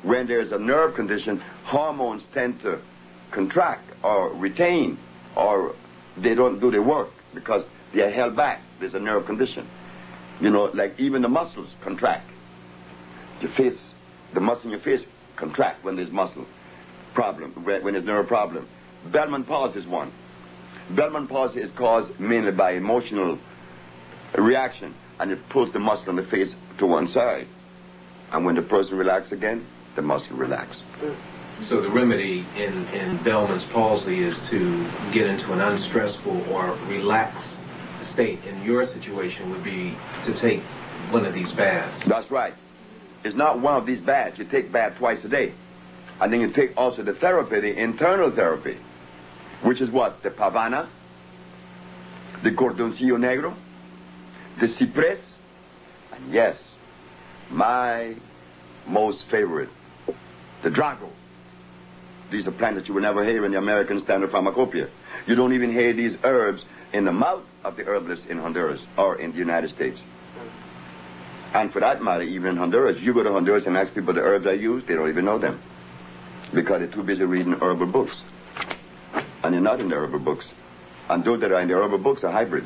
When there's a nerve condition, hormones tend to contract or retain, or they don't do their work because they are held back. There's a nerve condition. You know, like even the muscles contract. Your face, the muscle in your face contract when there's muscle problem, when there's nerve problem. Bellman palsy is one. Bellman palsy is caused mainly by emotional reaction, and it pulls the muscle in the face to one side. And when the person relaxes again, the muscle relaxes. So the remedy in Bellman's palsy is to get into an unstressful or relaxed state. In your situation would be to take one of these baths. That's right. It's not one of these baths. You take bath twice a day. And then you take also the therapy, the internal therapy, which is what? The pavana, the cordoncillo negro, the cypress, and yes, my most favorite, the drago. These are plants that you will never hear in the American Standard Pharmacopoeia. You don't even hear these herbs in the mouth of the herbalists in Honduras or in the United States. And for that matter, even in Honduras, you go to Honduras and ask people the herbs I use, they don't even know them. Because they're too busy reading herbal books. And they're not in the herbal books. And those that are in the herbal books are hybrid.